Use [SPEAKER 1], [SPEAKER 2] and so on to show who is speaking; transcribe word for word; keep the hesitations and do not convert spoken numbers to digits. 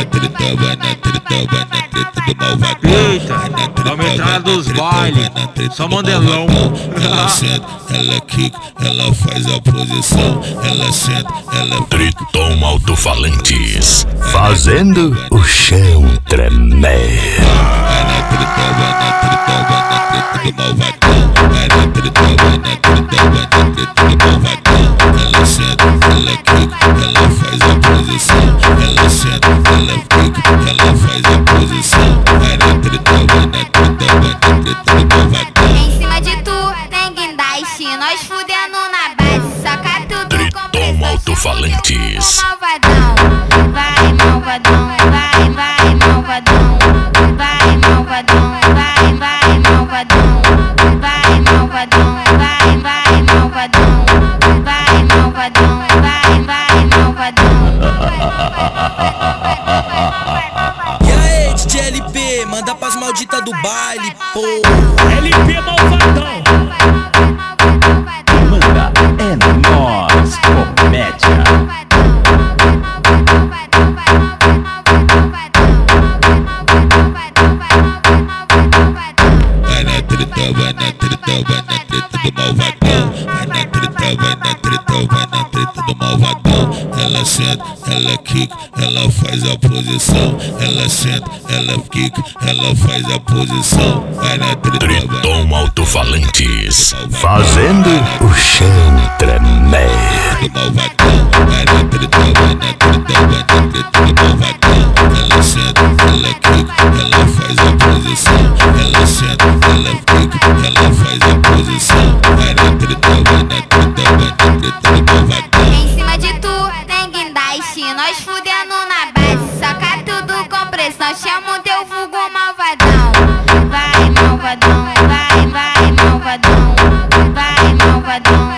[SPEAKER 1] na treta, vai na treta, vai na treta do malvadão.
[SPEAKER 2] Eita, vamos entrar dos bailes, só mandelão.
[SPEAKER 1] Ela senta, ela quica, ela faz a posição. Ela senta, ela
[SPEAKER 3] Triton Alto-Falantes, fazendo o chão tremer.
[SPEAKER 1] vai na treta, vai na treta, vai na treta do malvadão. Vai na treta, vai na treta, vai na treta do malvadão. Ela senta, ela quica, ela faz a posição. Ela senta, ela quica, ela faz a posição. Vai na treta, vai na treta, vai na treta do malvadão.
[SPEAKER 4] Em cima de tu tem guindaste, nós fudendo na base, saca tudo com
[SPEAKER 3] Triton Alto-Falantes.
[SPEAKER 4] malvadão. Vai malvadão, vai, vai malvadão. Vai malvadão, vai, vai malvadão. Vai malvadão, vai, vai malvadão. Vai malvadão, vai, vai malvadão.
[SPEAKER 5] E aí, D J L P, manda pras malditas do baile, pô.
[SPEAKER 2] L P malvadão.
[SPEAKER 6] Manda é nós, comédia.
[SPEAKER 1] Vai na treta, vai na treta, vai na treta do malvadão. Vai na treta, vai na treta, vai na treta do malvadão. Ela senta, ela quica, ela faz a posição. Ela senta, ela quica, ela faz a posição. Vai na treta, vai na
[SPEAKER 3] Triton Alto-Falantes, fazendo o chão tremer.
[SPEAKER 1] do malvadão. Vai na treta, vai na treta, vai na treta do malvadão. Ela senta, ela quica, ela faz a posição. Ela senta, ela quica, ela faz a posição. Vai na treta, vai na treta, vai na treta do malvadão.
[SPEAKER 4] Em cima de tu tem guindaste, nós fudendo na base, saca tudo com pressão, chama o teu vulgo malvadão. Vai malvadão, vai, vai malvadão. Vai malvadão.